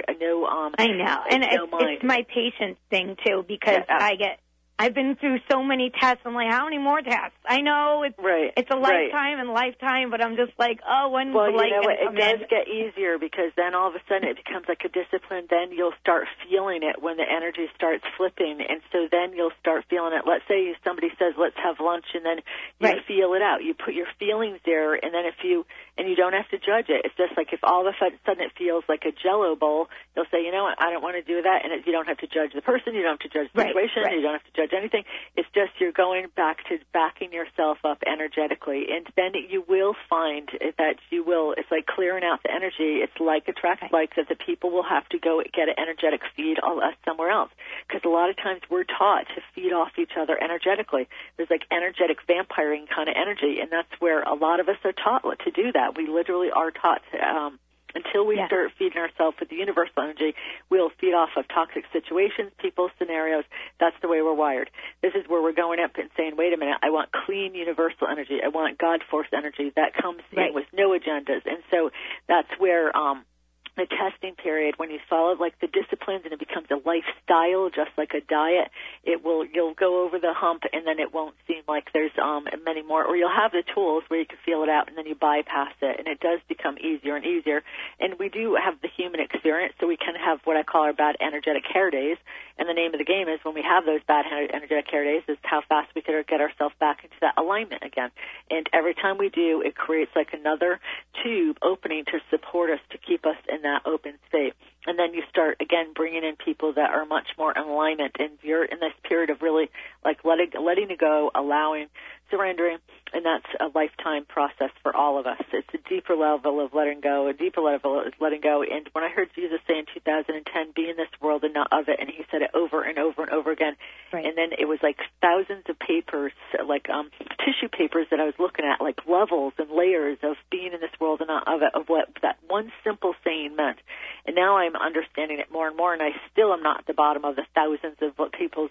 I know, and it's my patience thing too, because I've been through so many tests. I'm like, how many more tests? I know it's a lifetime and lifetime, but I'm just like, when's the light going to come in? It does get easier, because then all of a sudden it becomes like a discipline. Then you'll start feeling it when the energy starts flipping, and so then you'll start feeling it. Let's say somebody says, let's have lunch, and then you feel it out. You put your feelings there, and then you don't have to judge it. It's just like if all of a sudden it feels like a Jell-O bowl, you'll say, you know what, I don't want to do that, and you don't have to judge the person, you don't have to judge the situation, you don't have to judge anything. It's just you're going back to backing yourself up energetically, and then you will find that it's like clearing out the energy. It's like attract like, that the people will have to go get an energetic feed somewhere else, because a lot of times we're taught to feed off each other energetically. There's like energetic vampiring kind of energy, and that's where a lot of us are taught to do that. We literally are taught until we start feeding ourselves with the universal energy, we'll feed off of toxic situations, people, scenarios. That's the way we're wired. This is where we're going up and saying, wait a minute, I want clean universal energy. I want God force energy that comes in with no agendas. And so that's where the testing period, when you follow like the disciplines and it becomes a lifestyle, just like a diet, you'll go over the hump, and then it won't seem like there's many more, or you'll have the tools where you can feel it out, and then you bypass it, and it does become easier and easier. And we do have the human experience, so we can have what I call our bad energetic hair days, and the name of the game is when we have those bad energetic hair days is how fast we can get ourselves back into that alignment again. And every time we do, it creates like another tube opening to support us, to keep us in that open state. And then you start, again, bringing in people that are much more in alignment, and you're in this period of really like letting it go, allowing, surrendering, and that's a lifetime process for all of us. It's a deeper level of letting go. A deeper level is letting go. And when I heard Jesus say in 2010, be in this world and not of it, and he said it over and over and over again, and then it was like thousands of papers, like tissue papers that I was looking at, like levels and layers of being in this world and not of it, of what that one simple saying meant. And now I'm understanding it more and more, and I still am not at the bottom of the thousands of what people's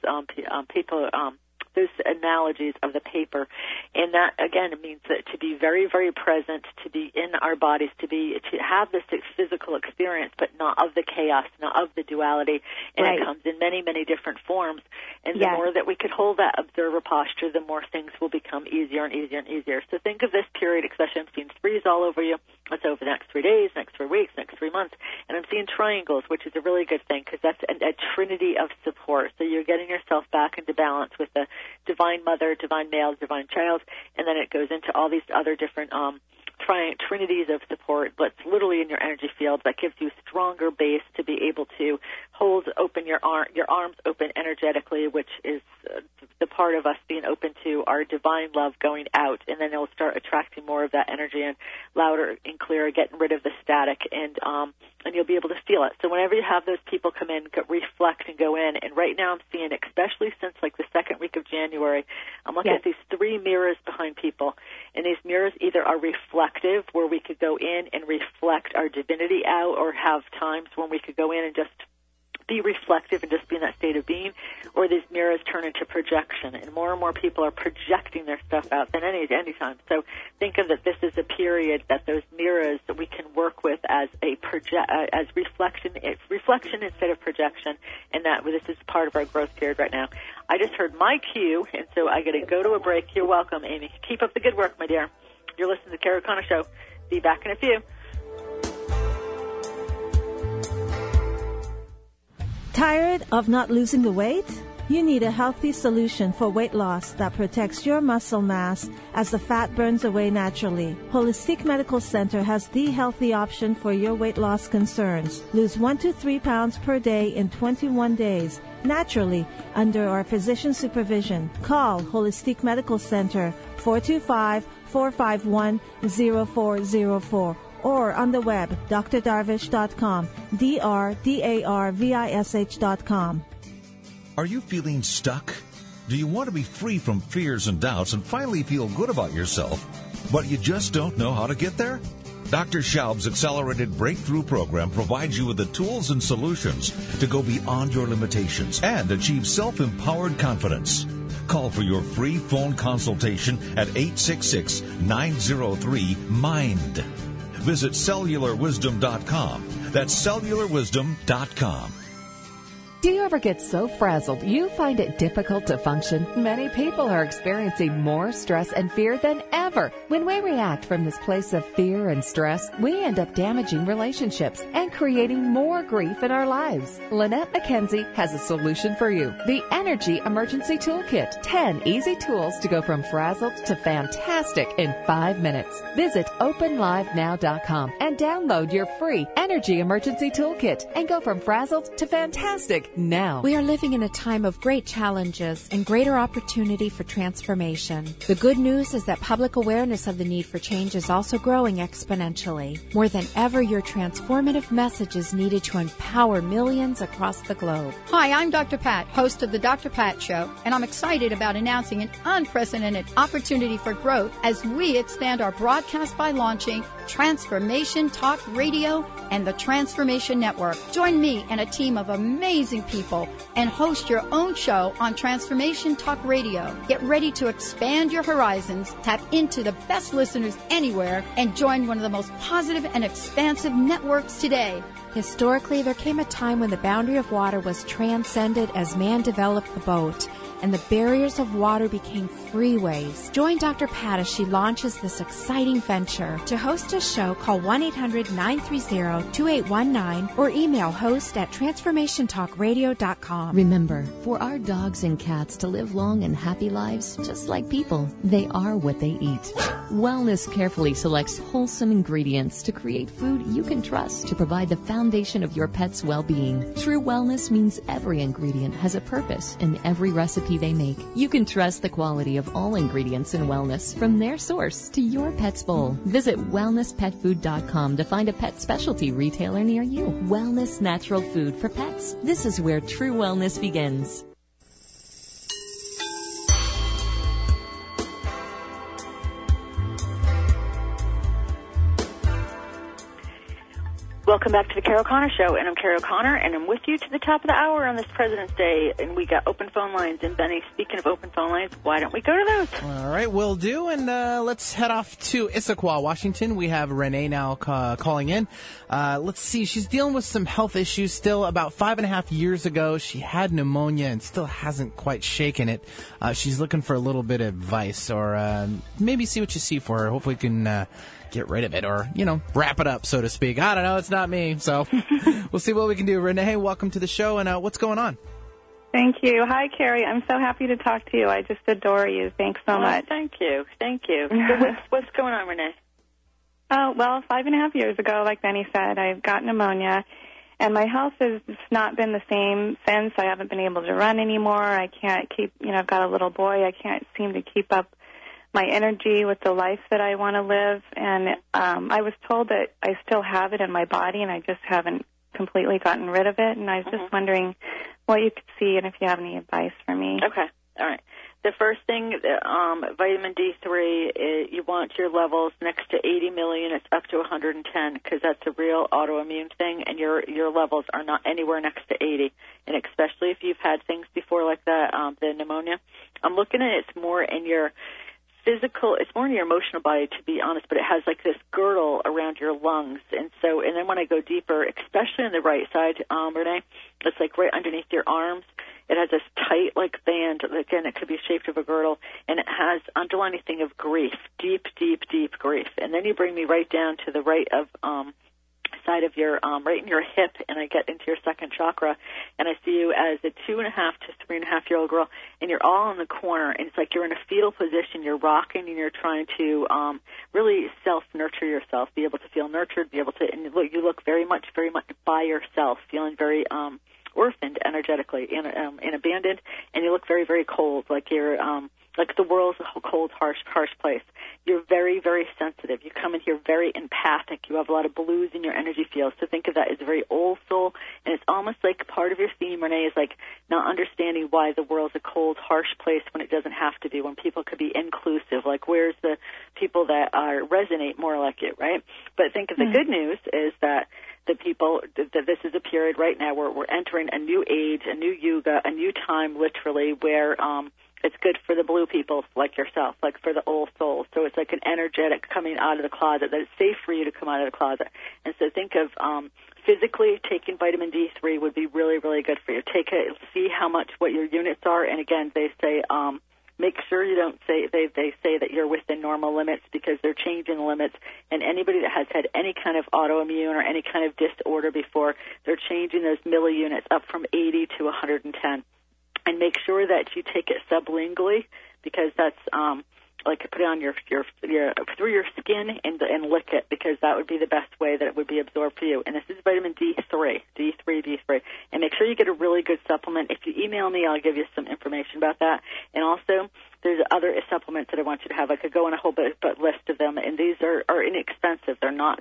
those analogies of the paper. And that, again, it means that to be very, very present, to be in our bodies, to have this physical experience, but not of the chaos, not of the duality. And it comes in many, many different forms. And the more that we could hold that observer posture, the more things will become easier and easier and easier. So think of this period, especially I'm seeing threes all over you. It's over the next 3 days, next 3 weeks, next 3 months. And I'm seeing triangles, which is a really good thing, because that's a trinity of support. So you're getting yourself back into balance with the divine mother, divine male, divine child, and then it goes into all these other different trinities of support, but it's literally in your energy field that gives you a stronger base to be able to hold open your arms open energetically, which is the part of us being open to our divine love going out, and then it will start attracting more of that energy and louder and clearer, getting rid of the static, and you'll be able to feel it. So whenever you have those people come in, reflect and go in, and right now I'm seeing, especially since like the second week of January, I'm looking at these 3 mirrors behind people, and these mirrors either are reflective, where we could go in and reflect our divinity out, or have times when we could go in and just be reflective and just be in that state of being, or these mirrors turn into projection, and more people are projecting their stuff out than any time. So think of that this is a period that those mirrors that we can work with as as reflection instead of projection, and that this is part of our growth period right now. I just heard my cue, and so I got to go to a break. You're welcome, Amy. Keep up the good work, my dear. You're listening to the Carrie O'Connor Show. Be back in a few. Tired of not losing the weight? You need a healthy solution for weight loss that protects your muscle mass as the fat burns away naturally. Holistic Medical Center has the healthy option for your weight loss concerns. Lose 1 to 3 pounds per day in 21 days, naturally, under our physician supervision. Call Holistic Medical Center 425-451-0404 or on the web, drdarvish.com, drdarvish.com. Are you feeling stuck? Do you want to be free from fears and doubts and finally feel good about yourself, but you just don't know how to get there? Dr. Schaub's Accelerated Breakthrough Program provides you with the tools and solutions to go beyond your limitations and achieve self-empowered confidence. Call for your free phone consultation at 866-903-MIND. Visit cellularwisdom.com. That's cellularwisdom.com. Do you ever get so frazzled you find it difficult to function? Many people are experiencing more stress and fear than ever. When we react from this place of fear and stress, we end up damaging relationships and creating more grief in our lives. Lynette McKenzie has a solution for you. The Energy Emergency Toolkit. 10 easy tools to go from frazzled to fantastic in 5 minutes. Visit openlivenow.com and download your free Energy Emergency Toolkit and go from frazzled to fantastic now. We are living in a time of great challenges and greater opportunity for transformation. The good news is that public awareness of the need for change is also growing exponentially. More than ever, your transformative message is needed to empower millions across the globe. Hi, I'm Dr. Pat, host of the Dr. Pat Show, and I'm excited about announcing an unprecedented opportunity for growth as we expand our broadcast by launching Transformation Talk Radio and the Transformation Network. Join me and a team of amazing people and host your own show on Transformation Talk Radio. Get ready to expand your horizons, tap into the best listeners anywhere, and join one of the most positive and expansive networks today. Historically, there came a time when the boundary of water was transcended as man developed the boat, and the barriers of water became freeways. Join Dr. Pat as she launches this exciting venture. To host a show, call 1-800-930-2819 or email host@transformationtalkradio.com. Remember, for our dogs and cats to live long and happy lives, just like people, they are what they eat. Wellness carefully selects wholesome ingredients to create food you can trust to provide the foundation of your pet's well-being. True wellness means every ingredient has a purpose in every recipe they make. You can trust the quality of all ingredients in wellness from their source to your pet's bowl. Visit wellnesspetfood.com to find a pet specialty retailer near you. Wellness natural food for pets. This is where true wellness begins. Welcome back to the Carol Connor Show, and I'm Carol Connor, and I'm with you to the top of the hour on this President's Day, and we got open phone lines. And Benny, speaking of open phone lines, why don't we go to those? All right, will do, and let's head off to Issaquah, Washington. We have Renee now calling in. Let's see, she's dealing with some health issues still. About 5.5 years ago, she had pneumonia and still hasn't quite shaken it. She's looking for a little bit of advice, or maybe see what you see for her. Hopefully we can get rid of it, or, wrap it up, so to speak. I don't know. It's not me. So we'll see what we can do. Renee, welcome to the show. And what's going on? Thank you. Hi, Carrie. I'm so happy to talk to you. I just adore you. Thanks so much. Thank you. Thank you. So what's going on, Renee? Oh, well, 5.5 years ago, like Benny said, I got pneumonia, and my health has not been the same since. I haven't been able to run anymore. I can't keep, I've got a little boy. I can't seem to keep up my energy with the life that I want to live, and I was told that I still have it in my body, and I just haven't completely gotten rid of it, and I was just wondering what you could see and if you have any advice for me. Okay, all right. The first thing, vitamin D3, you want your levels next to 80 million. It's up to 110 because that's a real autoimmune thing, and your levels are not anywhere next to 80. And especially if you've had things before like that, the pneumonia, I'm looking at it's more in your physical, it's more in your emotional body, to be honest, but it has like this girdle around your lungs. And then when I go deeper, especially on the right side, Renee, it's like right underneath your arms. It has this tight like band, again, it could be shaped of a girdle, and it has underlying thing of grief, deep, deep, deep grief. And then you bring me right down to the right of side of your, right in your hip, and I get into your second chakra, and I see you as a 2.5 to 3.5-year-old girl, and you're all in the corner, and it's like you're in a fetal position, you're rocking, and you're trying to really self-nurture yourself, be able to feel nurtured, be able to, and you look very much by yourself, feeling very orphaned energetically and abandoned, and you look very, very cold, like you're like the world's a cold, harsh place. You're very, very sensitive. You come in here very empathic. You have a lot of blues in your energy field. So think of that as a very old soul, and it's almost like part of your theme, Renee, is like not understanding why the world's a cold, harsh place when it doesn't have to be, when people could be inclusive. Like, where's the people that resonate more like you, right? But think of the good news is that the people, that this is a period right now where we're entering a new age, a new yuga, a new time, literally, where it's good for the blue people like yourself, like for the old souls. So it's like an energetic coming out of the closet, that it's safe for you to come out of the closet. And so think of physically taking vitamin D3 would be really, really good for you. Take it, see how much, what your units are. And again, they say make sure you don't say, they say that you're within normal limits, because they're changing the limits. And anybody that has had any kind of autoimmune or any kind of disorder before, they're changing those milliunits up from 80 to 110. And make sure that you take it sublingually, because that's like put it on your through your skin and lick it, because that would be the best way that it would be absorbed for you. And this is vitamin D3. And make sure you get a really good supplement. If you email me, I'll give you some information about that. And also, there's other supplements that I want you to have. I could go on a whole list of them, and these are inexpensive. They're not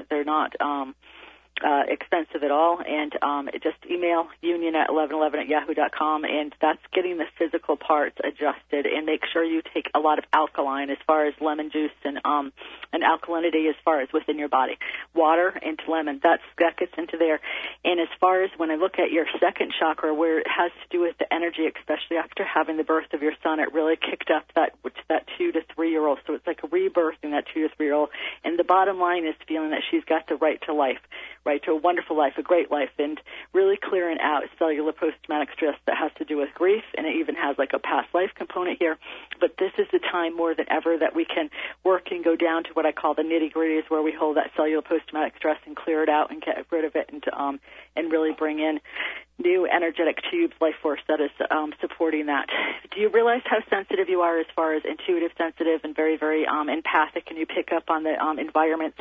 expensive at all, and just email union@1111@yahoo.com, and that's getting the physical parts adjusted. And make sure you take a lot of alkaline, as far as lemon juice and alkalinity, as far as within your body. Water and lemon, that gets into there. And as far as when I look at your second chakra, where it has to do with the energy, especially after having the birth of your son, it really kicked up that 2 to 3-year-old. So it's like rebirthing that 2 to 3-year-old. And the bottom line is feeling that she's got the right to life, right to a wonderful life, a great life, and really clearing out cellular post-traumatic stress that has to do with grief, and it even has like a past life component here. But this is the time more than ever that we can work and go down to what I call the nitty-gritties, where we hold that cellular post-traumatic stress and clear it out and get rid of it, and really bring in new energetic tubes, life force that is supporting that. Do you realize how sensitive you are, as far as intuitive, sensitive, and very, very empathic, and you pick up on the environments?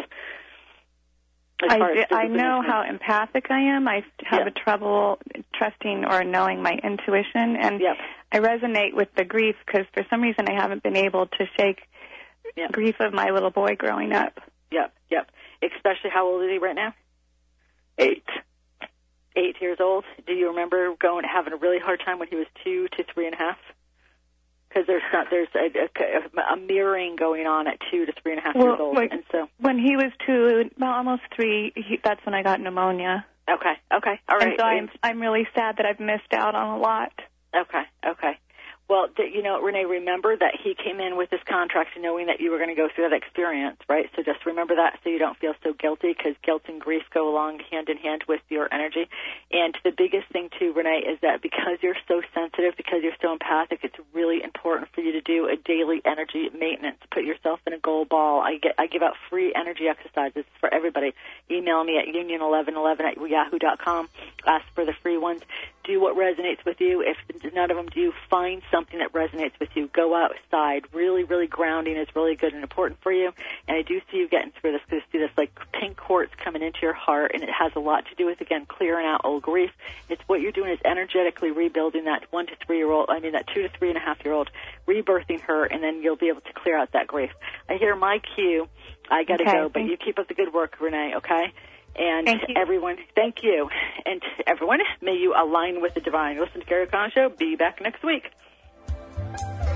I know how empathic I am. I have a trouble trusting or knowing my intuition, and I resonate with the grief, because for some reason I haven't been able to shake grief of my little boy growing up. Yep. Especially, how old is he right now? 8 years old. Do you remember having a really hard time when he was 2 to 3.5? Because there's a mirroring going on at 2 to 3.5 years old, and so when he was 2, almost 3, that's when I got pneumonia. Okay, all right. And so I'm really sad that I've missed out on a lot. Okay. Well, Renee, remember that he came in with this contract knowing that you were going to go through that experience, right? So just remember that, so you don't feel so guilty, because guilt and grief go along hand in hand with your energy. And the biggest thing, too, Renee, is that because you're so sensitive, because you're so empathic, it's really important for you to do a daily energy maintenance. Put yourself in a gold ball. I give out free energy exercises for everybody. Email me at union1111@yahoo.com. Ask for the free ones. Do what resonates with you. If none of them do, find something that resonates with you. Go outside. Really, really grounding is really good and important for you. And I do see you getting through this, because I see this like pink quartz coming into your heart, and it has a lot to do with, again, clearing out old grief. It's what you're doing is energetically rebuilding that 1 to 3-year-old, that 2 to 3.5-year-old, rebirthing her, and then you'll be able to clear out that grief. I hear my cue. I got to go, but you keep up the good work, Renee, okay? And everyone, thank you. And everyone, may you align with the divine. Listen to Carrie O'Connell Show. Be back next week.